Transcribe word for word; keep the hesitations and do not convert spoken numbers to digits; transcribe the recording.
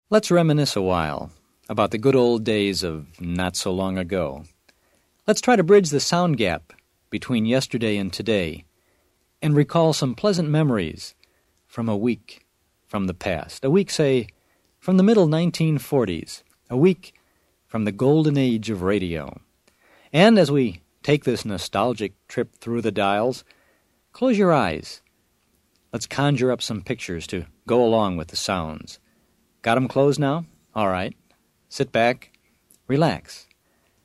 Let's reminisce a while about the good old days of not so long ago. Let's try to bridge the sound gap between yesterday and today and recall some pleasant memories from a week from the past. A week, say, from the middle nineteen forties. A week from the golden age of radio. And as we take this nostalgic trip through the dials, close your eyes. Let's conjure up some pictures to go along with the sounds. Got 'em closed now? All right. Sit back, relax,